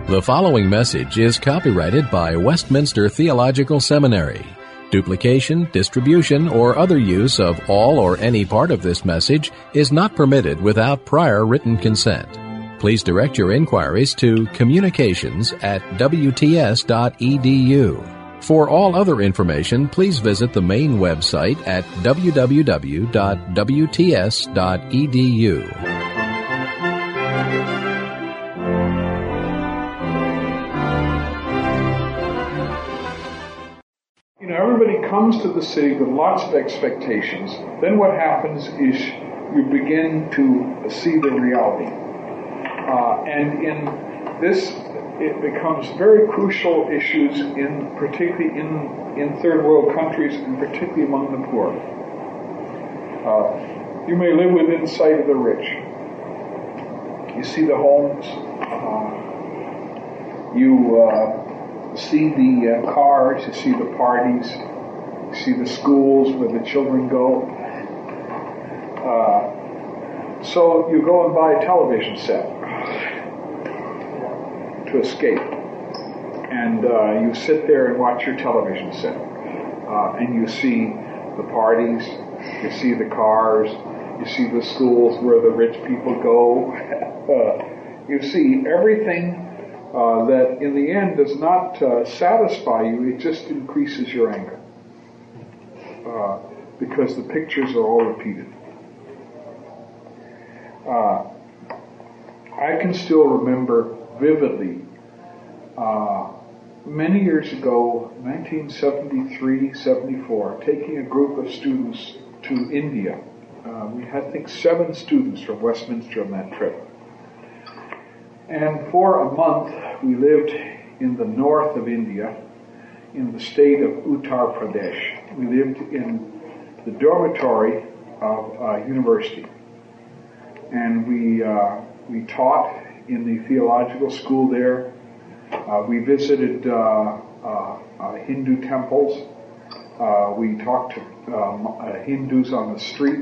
The following message is copyrighted by Westminster Theological Seminary. Duplication, distribution, or other use of all or any part of this message is not permitted without prior written consent. Please direct your inquiries to communications@wts.edu. For all other information, please visit the main website at www.wts.edu. Everybody comes to the city with lots of expectations. Then what happens is you begin to see the reality. And in this, it becomes very crucial issues, particularly in third world countries, and particularly among the poor. You may live within sight of the rich. You see the homes. You see the cars, you see the parties, you see the schools where the children go. So you go and buy a television set to escape. And you sit there and watch your television set. And you see the parties, you see the cars, you see the schools where the rich people go. You see everything that in the end does not satisfy you, it just increases your anger. Because the pictures are all repeated. I can still remember vividly, many years ago, 1973-74, taking a group of students to India. We had, I think, 7 students from Westminster on that trip. And for a month, we lived in the north of India, in the state of Uttar Pradesh. We lived in the dormitory of a university. And we taught in the theological school there. We visited Hindu temples. We talked to Hindus on the street.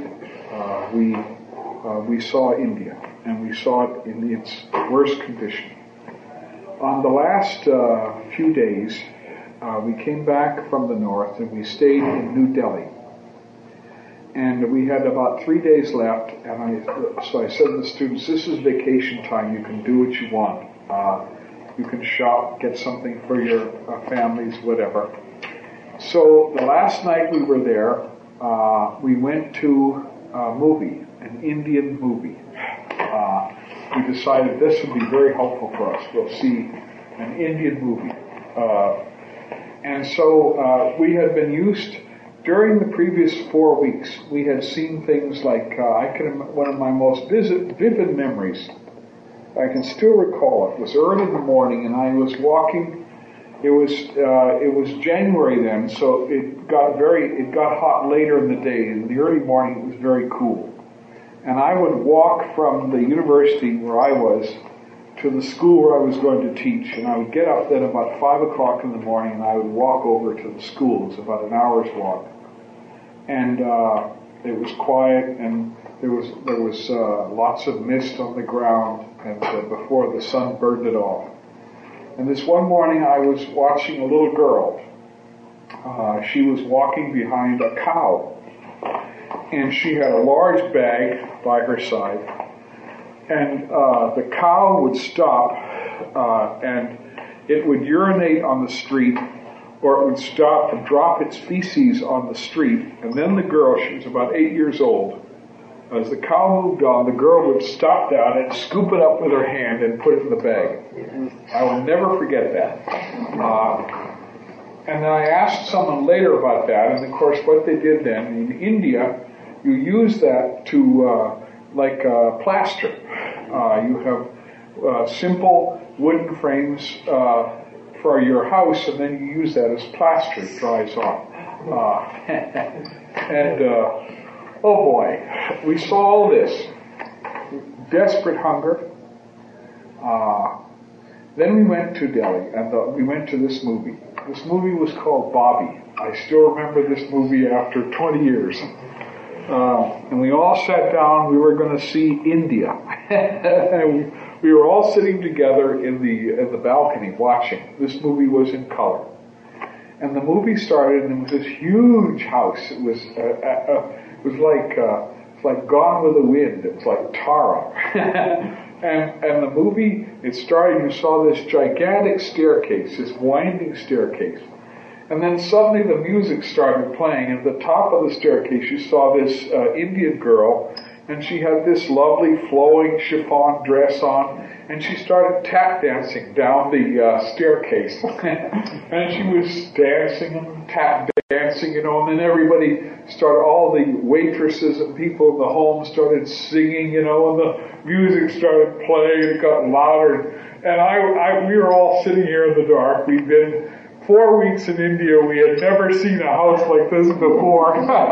We saw India, and we saw it in its worst condition. On the last few days, we came back from the north, and we stayed in New Delhi. And we had about 3 days left, and so I said to the students, this is vacation time, you can do what you want. You can shop, get something for your families, whatever. So the last night we were there, we went to a movie, an Indian movie. We decided this would be very helpful for us. We'll see an Indian movie. And so we had been used, during the previous 4 weeks, we had seen things like, one of my most vivid memories, I can still recall it, was early in the morning, and I was walking. It was January then, so it got hot later in the day. In the early morning, it was very cool. And I would walk from the university where I was to the school where I was going to teach. And I would get up then about 5 o'clock in the morning, and I would walk over to the school. It was about an hour's walk. And it was quiet, and there was lots of mist on the ground, and before the sun burned it off. And this one morning, I was watching a little girl. She was walking behind a cow. And she had a large bag by her side. And the cow would stop, and it would urinate on the street, or it would stop and drop its feces on the street. And then the girl, she was about 8 years old, as the cow moved on, the girl would stop down and scoop it up with her hand and put it in the bag. I will never forget that. And then I asked someone later about that, and of course what they did then, in India, you use that to, like plaster. You have simple wooden frames for your house, and then you use that as plaster. It dries off. Oh boy, we saw all this. Desperate hunger. Then we went to Delhi, and we went to this movie. This movie was called Bobby. I still remember this movie after 20 years. And we all sat down, we were going to see India. And we were all sitting together in the balcony watching. This movie was in color. And the movie started, and it was this huge house. It was like Gone with the Wind. It was like Tara. and the movie, it started, you saw this gigantic staircase, this winding staircase. And then suddenly the music started playing, and at the top of the staircase you saw this Indian girl, and she had this lovely flowing chiffon dress on, and she started tap dancing down the staircase. And she was dancing and tap dancing, and then everybody started, all the waitresses and people in the home started singing, and the music started playing, it got louder. And we were all sitting here in the dark. We'd been 4 weeks in India. We had never seen a house like this before.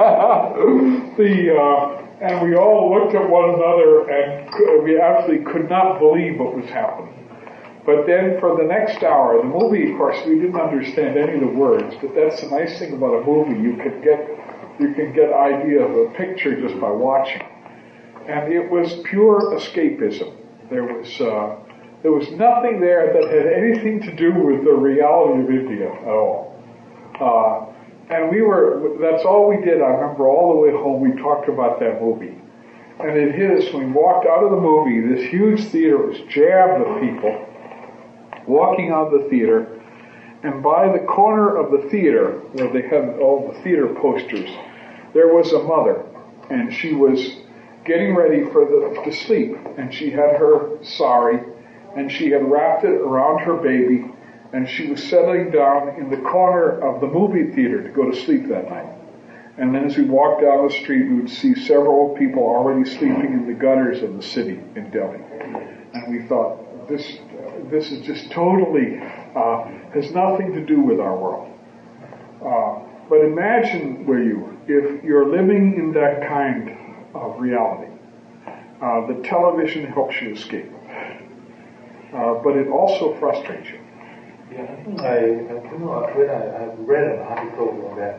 And we all looked at one another, and we actually could not believe what was happening. But then for the next hour, the movie, of course, we didn't understand any of the words, but that's the nice thing about a movie. You can get idea of a picture just by watching. And it was pure escapism. There was nothing there that had anything to do with the reality of India at all. And that's all we did. I remember all the way home we talked about that movie. And it hit us when we walked out of the movie. This huge theater was jammed with people walking out of the theater. And by the corner of the theater, where they had all the theater posters, there was a mother. And she was getting ready to sleep. And she had her sari, and she had wrapped it around her baby, and she was settling down in the corner of the movie theater to go to sleep that night. And then as we walked down the street, we would see several people already sleeping in the gutters of the city in Delhi. And we thought, this is just totally, has nothing to do with our world. But imagine, if you're living in that kind of reality, the television helps you escape. But it also frustrates you. Yeah, I think when I read an article on that,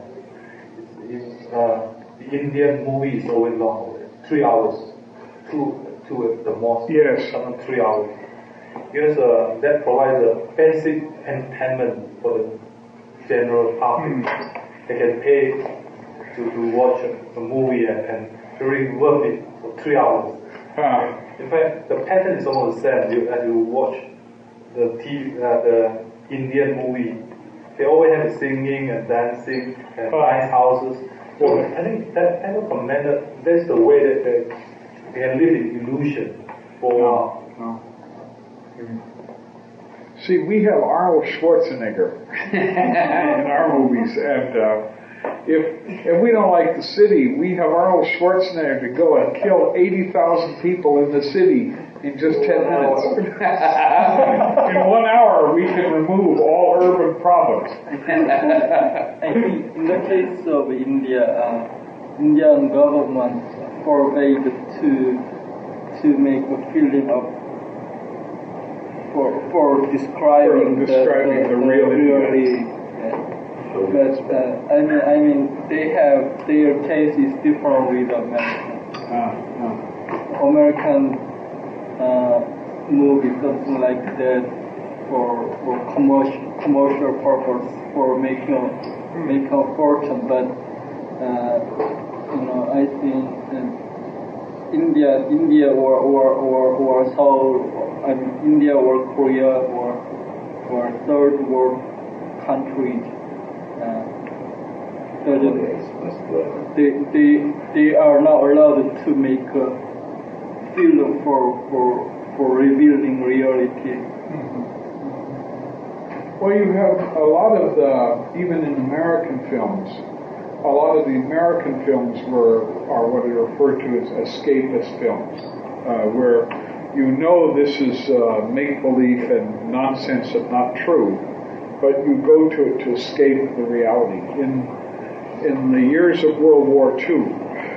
the Indian movie is always long, 3 hours, to at the most, yes, 3 hours. Because that provides a basic entertainment for the general public. They can pay to watch a movie and really worth it for 3 hours. In fact, the pattern is almost the same. As you watch the Indian movie, they always have the singing and dancing and nice houses. So I think that kind of commanded, that's the way that they can live in illusion for. No. See, we have Arnold Schwarzenegger in our movies, and if we don't like the city, we have Arnold Schwarzenegger to go and kill 80,000 people in the city in just 10 minutes. In 1 hour, we can remove all urban problems. I think in the case of India, Indian government forbade to make a film of for describing the reality. But I mean, their case is different with American. American movies, something like that, for commercial purpose, for making a fortune. But I think India or Seoul, India or Korea or third world countries. They are not allowed to make a film for revealing reality. Well, you have a lot of even in American films, a lot of the American films are what are referred to as escapist films, where this is make-believe and nonsense and not true, but you go to it to escape the reality. In the years of World War II,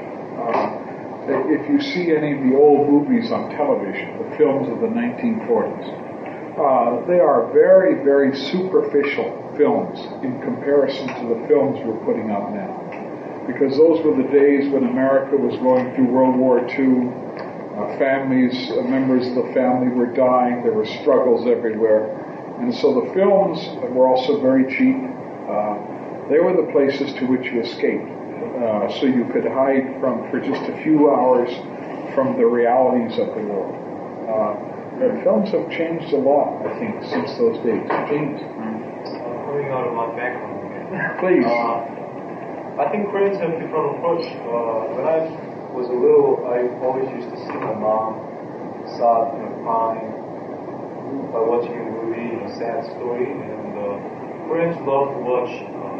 if you see any of the old movies on television, the films of the 1940s, they are very, very superficial films in comparison to the films we're putting out now. Because those were the days when America was going through World War II. Families, members of the family were dying. There were struggles everywhere. And so the films were also very cheap. They were the places to which you escaped. So you could hide for just a few hours from the realities of the world. Films have changed a lot, I think, since those days. James? Coming out of my background again. Please. I think Koreans have a different approach. When I was a little, I always used to see my mom sad, crying by watching a movie, a sad story, and Koreans love to watch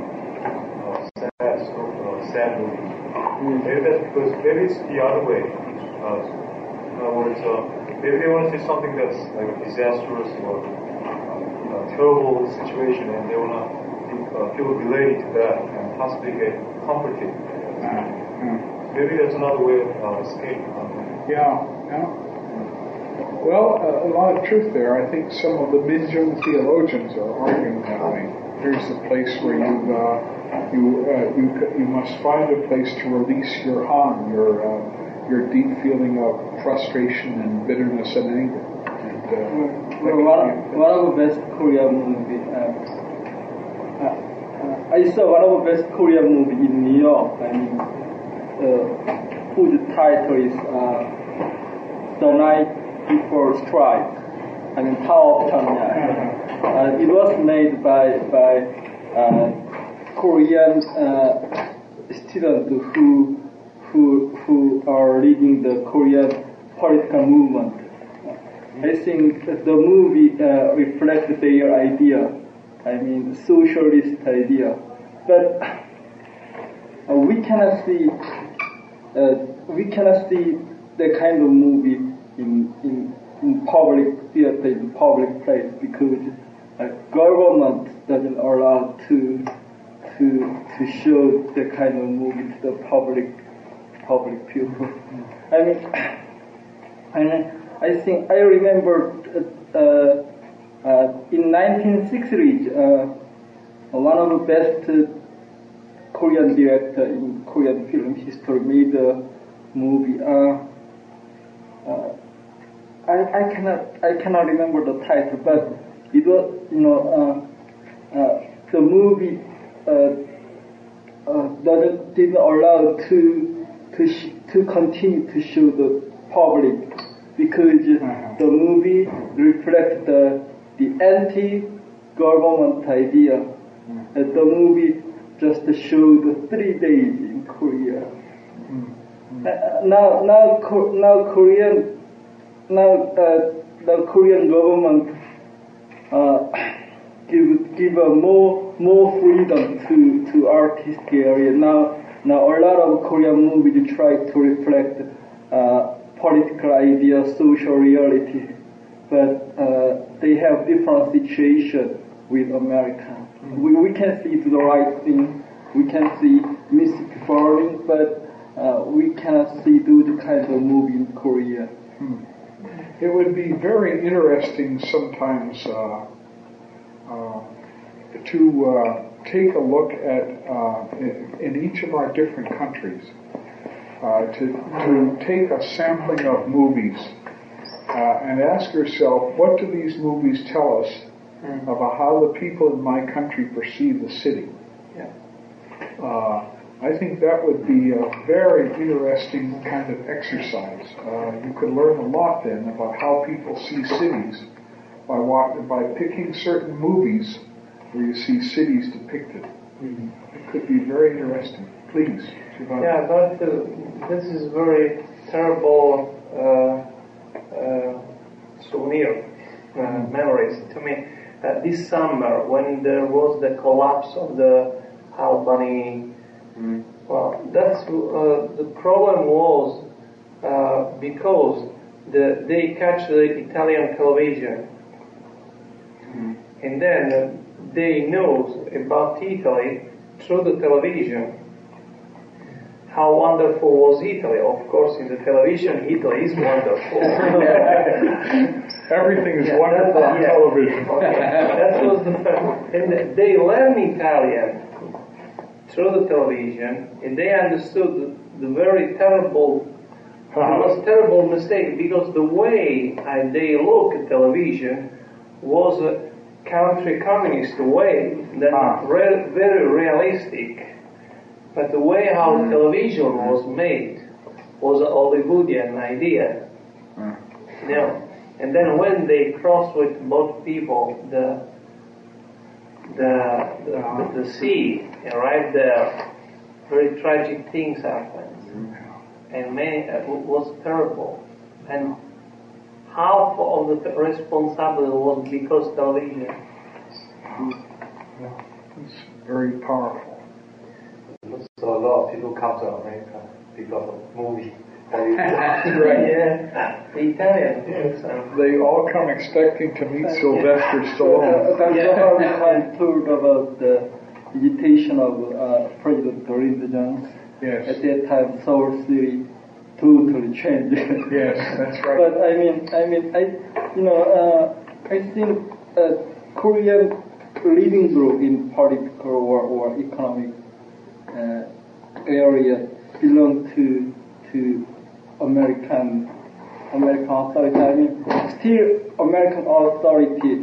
sad movies. Maybe that's because maybe it's the other way. In other words, maybe they want to see something that's like a disastrous or a terrible situation, and they want to feel related to that and possibly get comforted. Maybe that's another way of escape. Yeah. Well, a lot of truth there. I think some of the Minjung theologians are arguing that way. Here's the place where you must find a place to release your han, your deep feeling of frustration and bitterness and anger. And, one of the best Korean movies. I saw one of the best Korean movies in New York. I mean, whose title is The Night Before Strike. I mean, Power of Pyongyang. It was made by Korean students who are leading the Korean political movement. I think that the movie reflects their idea. I mean, socialist idea. But we cannot see the kind of movie in public theater, in public place, because government doesn't allow to show the kind of movie to the public people. I think I remember in 1960s, one of the best Korean director in Korean film history made a movie. I cannot remember the title, but it was the movie didn't allow to continue to show the public because the movie reflects the anti-government idea. The movie just showed 3 days in Korea. Now the Korean government give more freedom to artistic area. Now a lot of Korean movies try to reflect political ideas, social reality, but they have different situation with America. We can see the right thing, we can see mystic falling, but we cannot see those kind of movie in Korea. It would be very interesting sometimes to take a look at in each of our different countries to take a sampling of movies and ask yourself, what do these movies tell us about how the people in my country perceive the city? I think that would be a very interesting kind of exercise. You could learn a lot then about how people see cities by picking certain movies where you see cities depicted. It could be very interesting. Please, Shivani. Yeah, but this is very terrible souvenir memories to me. This summer, when there was the collapse of the Albany, well, that's the problem was because they catch the Italian television, and then they know about Italy through the television. How wonderful was Italy? Of course, in the television, Italy is wonderful. Everything is wonderful on television. That was the fact. And they learn Italian through the television, and they understood the very terrible was a terrible mistake because the way they look at television was a country communist way, that very realistic. But the way how television was made was a Hollywoodian idea. You know, and then when they crossed with both people, the sea, and right there, very tragic things happened, and many it was terrible, and half of the responsibility was because television. It's very powerful. So a lot of people come to America because of movies. Right. Yeah, the Italian. They all come expecting to meet Sylvester Stallone. That's how I told about the visitation of President Lyndon Johnson. Yes. At that time, Seoul City totally changed. Yes, that's right. But I think Korean living group in political or economic area belong to American authority. I mean, still American authority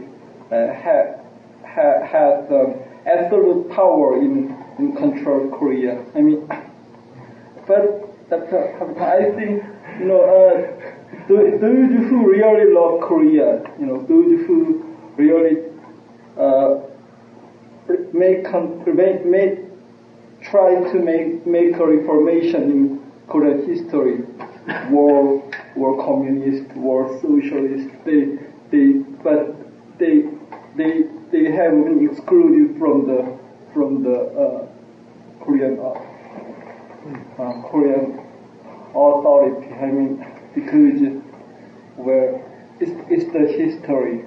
has absolute power in control Korea. I mean, but I think those who really love Korea, those who really try to make a reformation in Korean history, war communist, war socialist. They have been excluded from the Korean authority. I mean, because it's the history.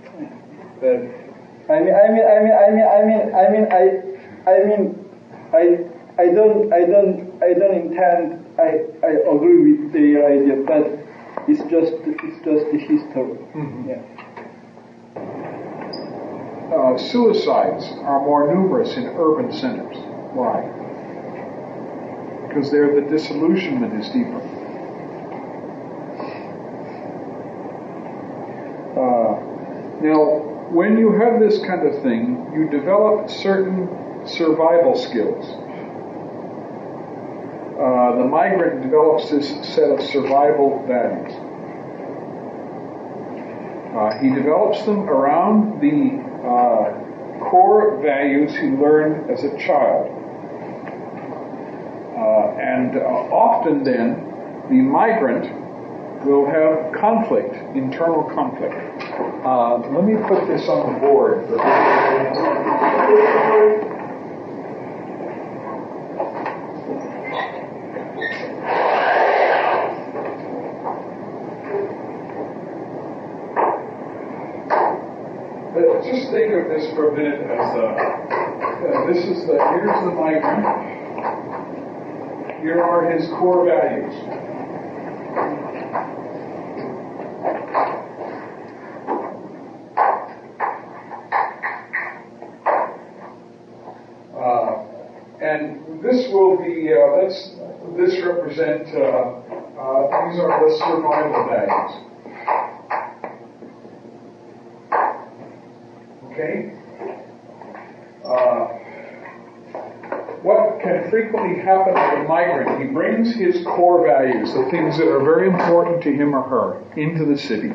I don't intend. I agree with their idea, but it's just the history. Mm-hmm. Yeah. Suicides are more numerous in urban centers. Why? Because there the disillusionment is deeper. Now, when you have this kind of thing, you develop certain survival skills. The migrant develops this set of survival values. He develops them around the core values he learned as a child. And often then, the migrant will have conflict, internal conflict. Let me put this on the board. Just think of this for a minute as here's the migrant. Here are his core values. And this will be, this represent, these are the survival values. Okay? What can frequently happen to a migrant, he brings his core values, the things that are very important to him or her, into the city.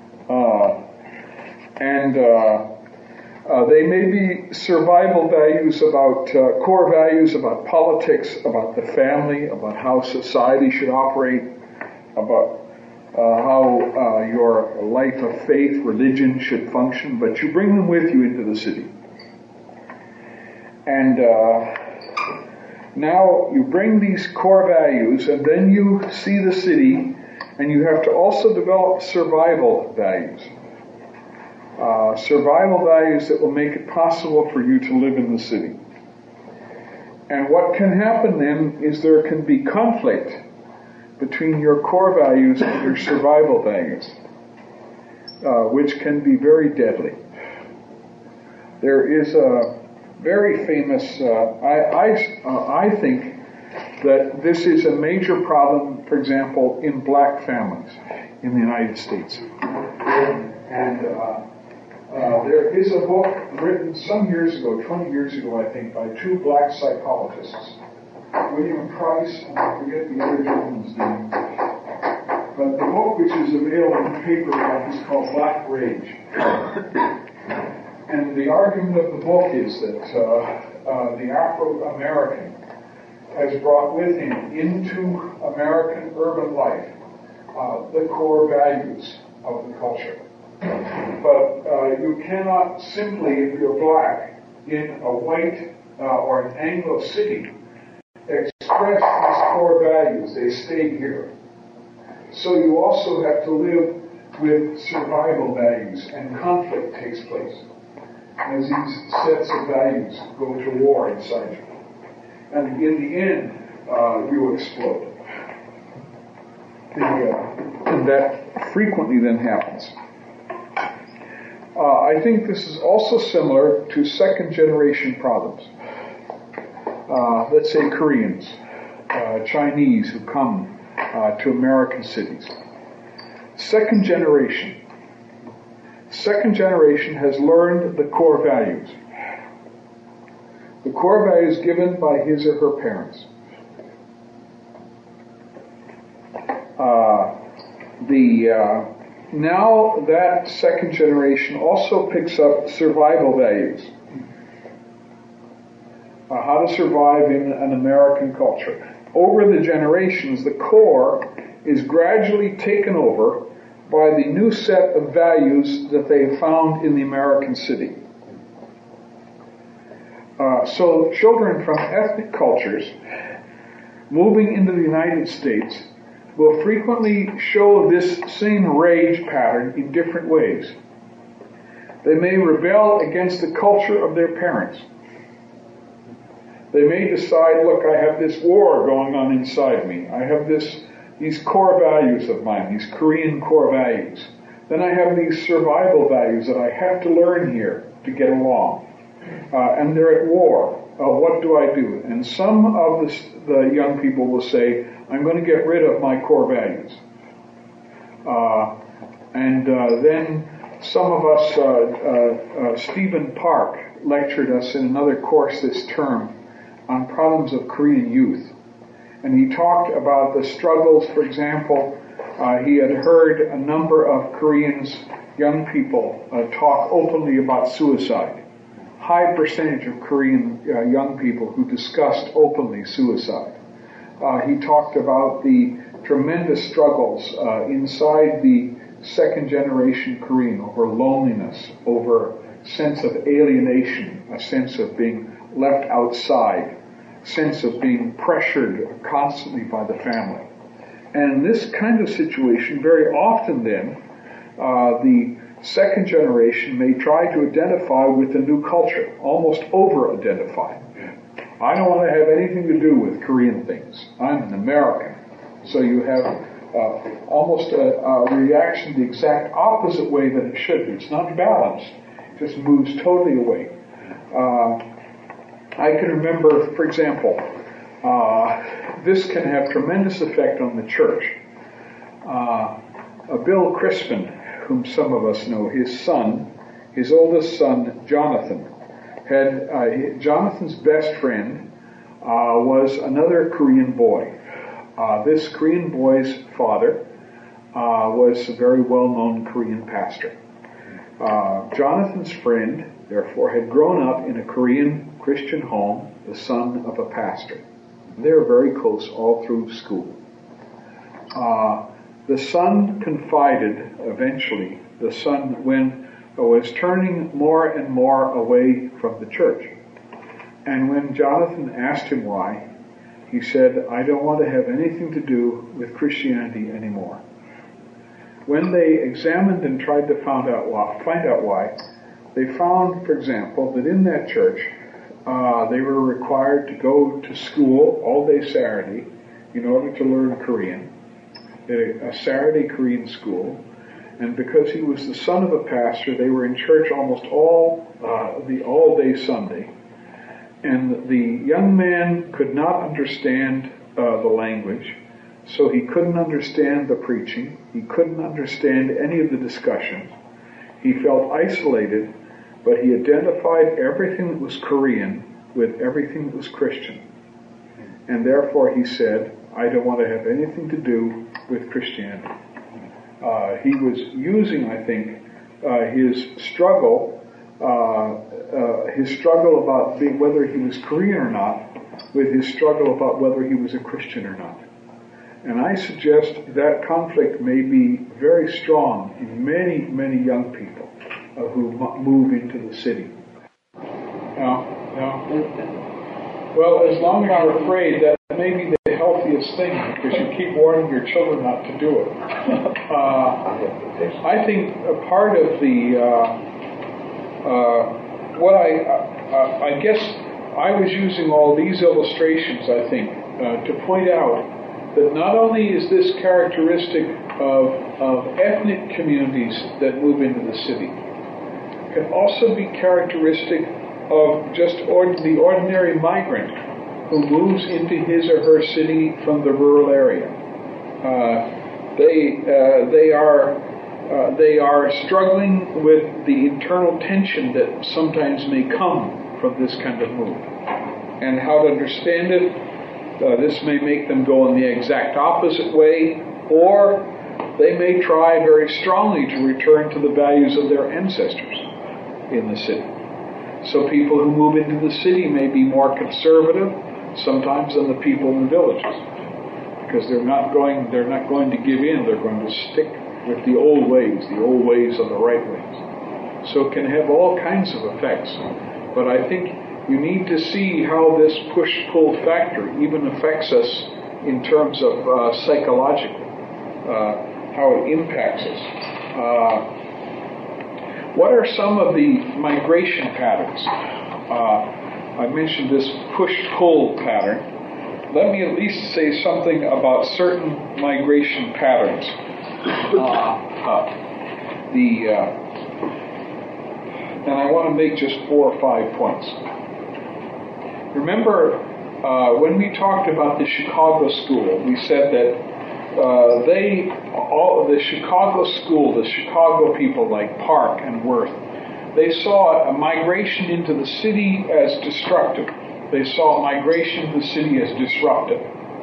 They may be survival values about, core values about politics, about the family, about how society should operate, about how your life of faith, religion should function, but you bring them with you into the city. And now you bring these core values, and then you see the city, and you have to also develop survival values. Survival values that will make it possible for you to live in the city. And what can happen then is there can be conflict between your core values and your survival values, which can be very deadly. There is a very famous, I think, that this is a major problem, for example, in black families in the United States. And there is a book written some years ago, 20 years ago, I think, by two black psychologists, William Price, and I forget the other gentleman's name. But the book, which is available in paperback, is called Black Rage. And the argument of the book is that the Afro-American has brought with him into American urban life the core values of the culture. But you cannot simply, if you're black, in a white or an Anglo city, express these core values. They stay here. So you also have to live with survival values, and conflict takes place as these sets of values go to war inside you. And in the end, you explode. And that frequently then happens. I think this is also similar to second generation problems. Let's say Koreans, Chinese who come to American cities. Second generation has learned the core values. The core values given by his or her parents. Now that second generation also picks up survival values. How to survive in an American culture. Over the generations, the core is gradually taken over by the new set of values that they have found in the American city. So children from ethnic cultures moving into the United States will frequently show this same rage pattern in different ways. They may rebel against the culture of their parents. They may decide, look, I have this war going on inside me. I have these core values of mine, these Korean core values. Then I have these survival values that I have to learn here to get along. And they're at war. What do I do? And some of the young people will say, I'm going to get rid of my core values. Then some of us, Stephen Park lectured us in another course this term on problems of Korean youth. And he talked about the struggles, for example, he had heard a number of Koreans, young people, talk openly about suicide. High percentage of Korean young people who discussed openly suicide. He talked about the tremendous struggles inside the second generation Korean over loneliness, over sense of alienation, a sense of being left outside, sense of being pressured constantly by the family. And in this kind of situation, very often then, the second generation may try to identify with the new culture, almost over-identify. I don't want to have anything to do with Korean things. I'm an American. So you have almost a reaction the exact opposite way that it should be. It's not balanced. It just moves totally away. I can remember, for example, this can have tremendous effect on the church. Bill Crispin, whom some of us know, his oldest son, Jonathan, Jonathan's best friend was another Korean boy. This Korean boy's father was a very well-known Korean pastor. Jonathan's friend, therefore, had grown up in a Korean Christian home, the son of a pastor. They were very close all through school. The son confided, eventually, when was turning more and more away from the church. And when Jonathan asked him why, he said, I don't want to have anything to do with Christianity anymore. When they examined and tried to find out why, they found, for example, that in that church, they were required to go to school all day Saturday in order to learn Korean, a Saturday Korean school. And because he was the son of a pastor, they were in church almost all day Sunday. And the young man could not understand the language, so he couldn't understand the preaching. He couldn't understand any of the discussions. He felt isolated, but he identified everything that was Korean with everything that was Christian. And therefore he said, I don't want to have anything to do with Christianity. He was using, I think, his struggle about whether he was Korean or not, with his struggle about whether he was a Christian or not. And I suggest that conflict may be very strong in many, many young people who move into the city. Well, as long as you're afraid, that may be the healthiest thing, because you keep warning your children not to do it. I think a part of the I guess I was using all these illustrations, I think, to point out that not only is this characteristic of ethnic communities that move into the city, it can also be characteristic of just the ordinary migrant who moves into his or her city from the rural area. They are struggling with the internal tension that sometimes may come from this kind of move, and how to understand it. This may make them go in the exact opposite way, or they may try very strongly to return to the values of their ancestors in the city. So people who move into the city may be more conservative sometimes than the people in the villages, because they're not going to give in. They're going to stick with the old ways are the right ways. So it can have all kinds of effects. But I think you need to see how this push-pull factor even affects us in terms of psychological, how it impacts us. What are some of the migration patterns? I mentioned this push-pull pattern. Let me at least say something about certain migration patterns. And I want to make just 4 or 5 points. Remember, when we talked about the Chicago School, we said that the Chicago School, the Chicago people like Park and Worth, they saw a migration into the city as destructive. They saw migration into the city as disruptive.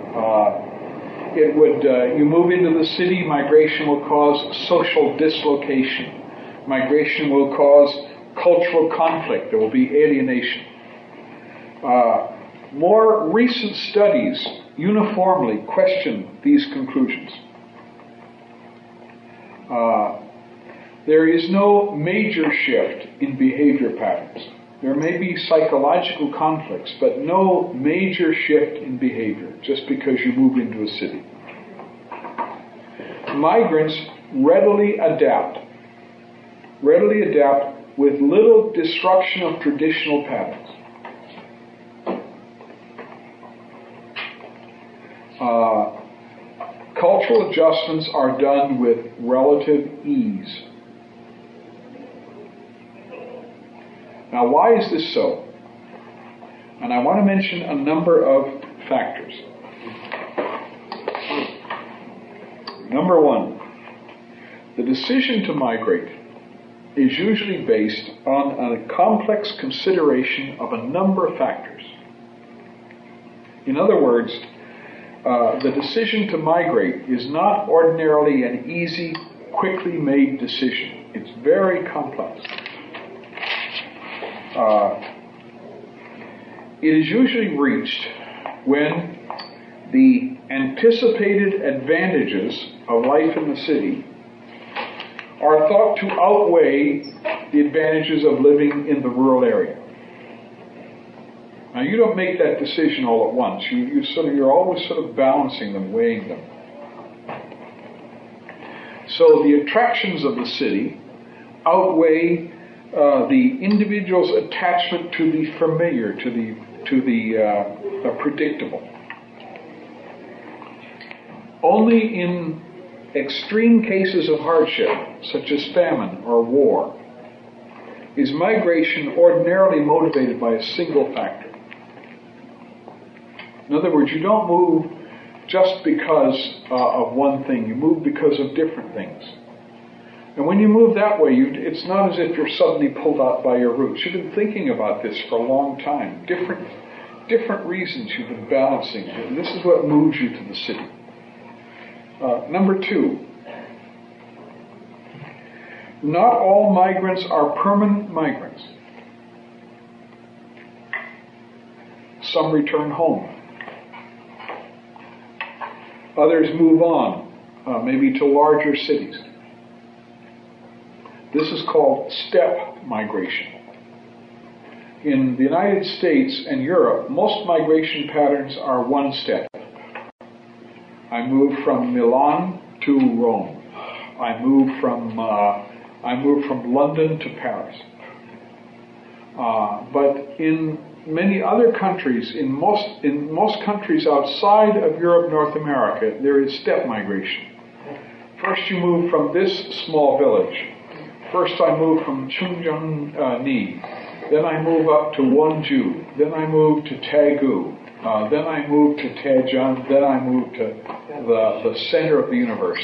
You move into the city, migration will cause social dislocation. Migration will cause cultural conflict. There will be alienation. More recent studies uniformly question these conclusions. There is no major shift in behavior patterns. There may be psychological conflicts, but no major shift in behavior just because you move into a city. Migrants readily adapt with little disruption of traditional patterns. Cultural adjustments are done with relative ease. Now, why is this so? And I want to mention a number of factors. Number one, the decision to migrate is usually based on a complex consideration of a number of factors. In other words, the decision to migrate is not ordinarily an easy, quickly made decision. It's very complex. It is usually reached when the anticipated advantages of life in the city are thought to outweigh the advantages of living in the rural area. Now, you don't make that decision all at once. You're always sort of balancing them, weighing them. So the attractions of the city outweigh the individual's attachment to the familiar, to the predictable. Only in extreme cases of hardship, such as famine or war, is migration ordinarily motivated by a single factor. In other words, you don't move just because of one thing. You move because of different things. And when you move that way, it's not as if you're suddenly pulled out by your roots. You've been thinking about this for a long time. Different reasons you've been balancing. And this is what moves you to the city. Number 2. Not all migrants are permanent migrants. Some return home. Others move on, maybe to larger cities. This is called steppe migration. In the United States and Europe, most migration patterns are one step. I moved from Milan to Rome. I moved from London to Paris. But in many other countries, in most countries outside of Europe, North America, there is steppe migration. First you move from this small village. First I moved from Chungjeong-ni. Then I move up to Wonju. Then I move to Daegu. Then I moved to Daejeon. Then I moved to the center of the universe.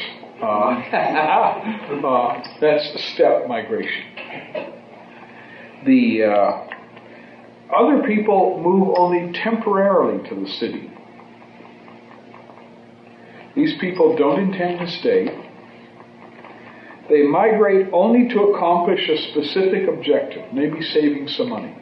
That's steppe migration. The other people move only temporarily to the city. These people don't intend to stay. They migrate only to accomplish a specific objective, maybe saving some money.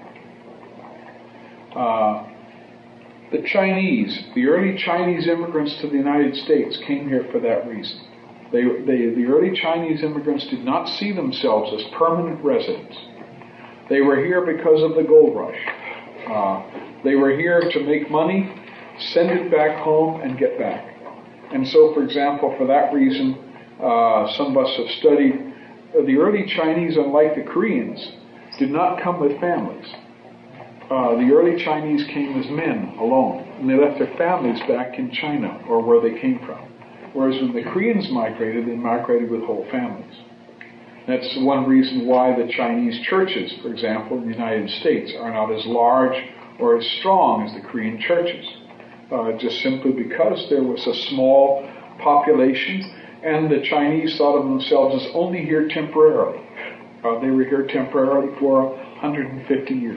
The Chinese, the early Chinese immigrants to the United States came here for that reason. The early Chinese immigrants did not see themselves as permanent residents. They were here because of the gold rush. They were here to make money, send it back home, and get back. And so, for example, for that reason, some of us have studied the early Chinese, unlike the Koreans, did not come with families. The early Chinese came as men alone, and they left their families back in China or where they came from. Whereas when the Koreans migrated, they migrated with whole families. That's one reason why the Chinese churches, for example, in the United States, are not as large or as strong as the Korean churches. Just simply because there was a small population, and the Chinese thought of themselves as only here temporarily. They were here temporarily for 150 years.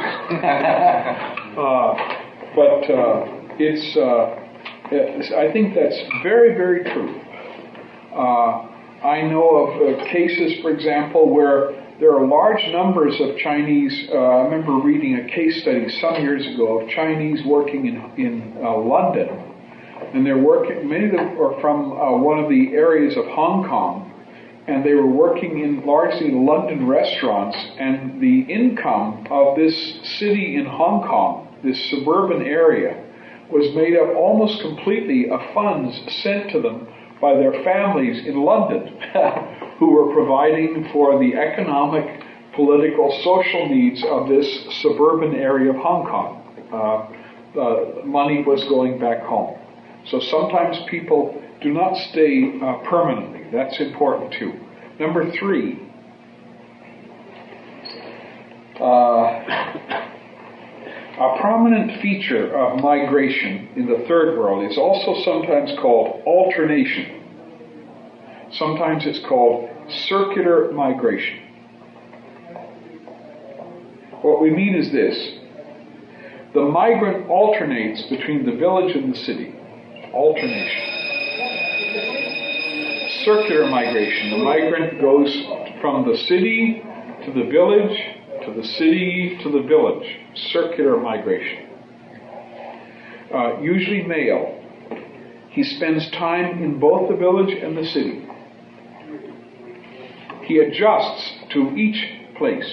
I think that's very, very true. I know of cases, for example, where there are large numbers of Chinese. I remember reading a case study some years ago of Chinese working in London. And they're working, many of them are from one of the areas of Hong Kong, and they were working in largely London restaurants, and the income of this city in Hong Kong, this suburban area, was made up almost completely of funds sent to them by their families in London, who were providing for the economic, political, social needs of this suburban area of Hong Kong. Money was going back home. So sometimes people do not stay permanently. That's important too. Number 3, a prominent feature of migration in the third world is also sometimes called alternation. Sometimes it's called circular migration. What we mean is this. The migrant alternates between the village and the city. Alternation. Circular migration. The migrant goes from the city to the village, to the city to the village. Circular migration. Usually male. He spends time in both the village and the city. He adjusts to each place.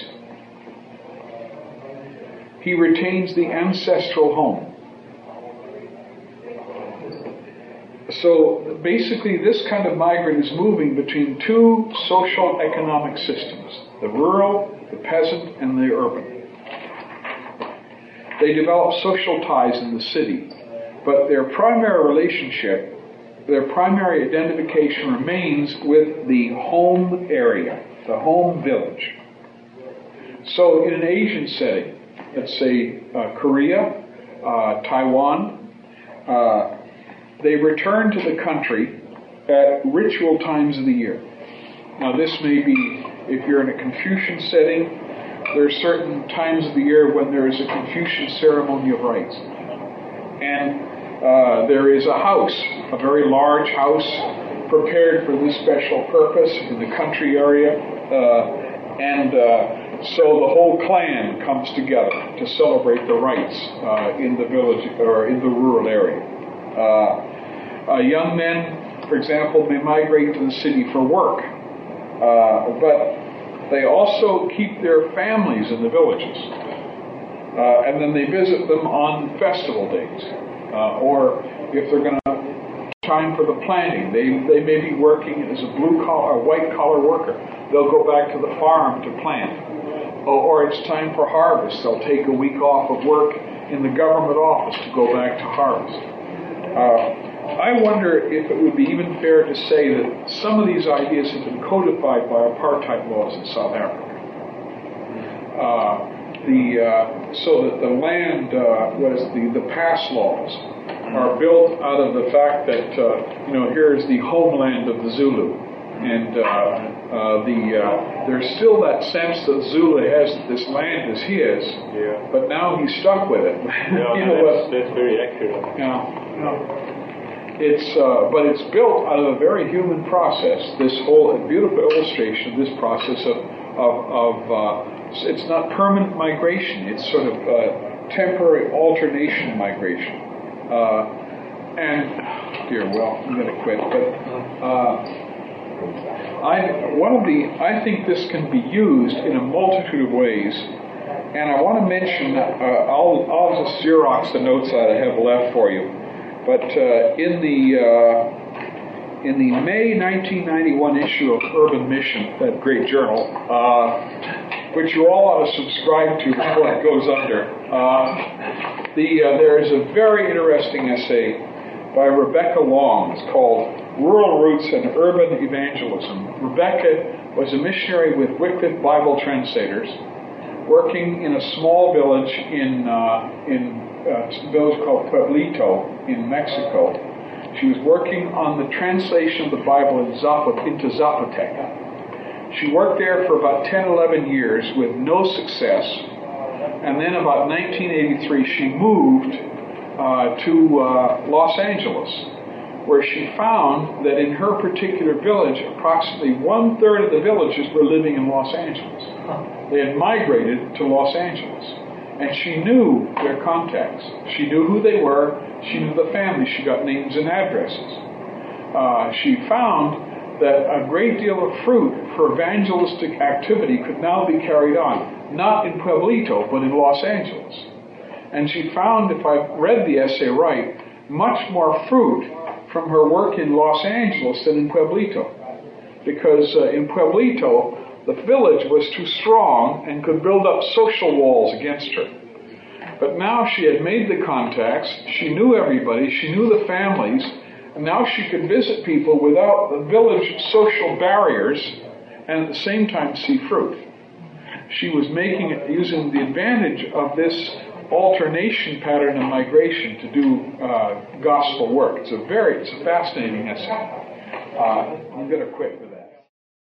He retains the ancestral home. So basically this kind of migrant is moving between two social economic systems, the rural, the peasant, and the urban. They develop social ties in the city, but their primary relationship, their primary identification remains with the home area, the home village. So in an Asian setting, let's say Korea, Taiwan, they return to the country at ritual times of the year. Now this may be, if you're in a Confucian setting, there are certain times of the year when there is a Confucian ceremony of rites. And there is a house, a very large house, prepared for this special purpose in the country area. So the whole clan comes together to celebrate the rites in the village or in the rural area. Young men, for example, may migrate to the city for work, but they also keep their families in the villages, and then they visit them on festival days, or if they're going to time for the planting, they may be working as a white collar worker. They'll go back to the farm to plant. Or it's time for harvest. They'll take a week off of work in the government office to go back to harvest. I wonder if it would be even fair to say that some of these ideas have been codified by apartheid laws in South Africa. So that the land the pass laws are built out of the fact that here's the homeland of the Zulu, and there's still that sense that Zulu has that this land is his, but now he's stuck with it. That's very accurate. But it's built out of a very human process. This whole beautiful illustration of this process of it's not permanent migration. It's sort of temporary alternation migration. I'm going to quit. But I think this can be used in a multitude of ways, and I want to mention. I'll just Xerox the notes that I have left for you. But in the May 1991 issue of Urban Mission, that great journal, which you all ought to subscribe to before it goes under, there is a very interesting essay by Rebecca Long. It's called Rural Roots and Urban Evangelism. Rebecca was a missionary with Wycliffe Bible Translators, working in a small village in a village called Pueblito in Mexico. She was working on the translation of the Bible into Zapotec. She worked there for about 10, 11 years with no success, and then about 1983 she moved to Los Angeles, where she found that in her particular village, approximately 1/3 of the villagers were living in Los Angeles. They had migrated to Los Angeles. And she knew their contacts. She knew who they were. She knew the families. She got names and addresses. She found that a great deal of fruit for evangelistic activity could now be carried on, not in Pueblito, but in Los Angeles. And she found, if I read the essay right, much more fruit from her work in Los Angeles than in Pueblito. Because in Pueblito, the village was too strong and could build up social walls against her. But now she had made the contacts, she knew everybody, she knew the families, and now she could visit people without the village social barriers and at the same time see fruit. She was making it using the advantage of this alternation pattern of migration to do gospel work. It's a fascinating essay. I'm going to quit.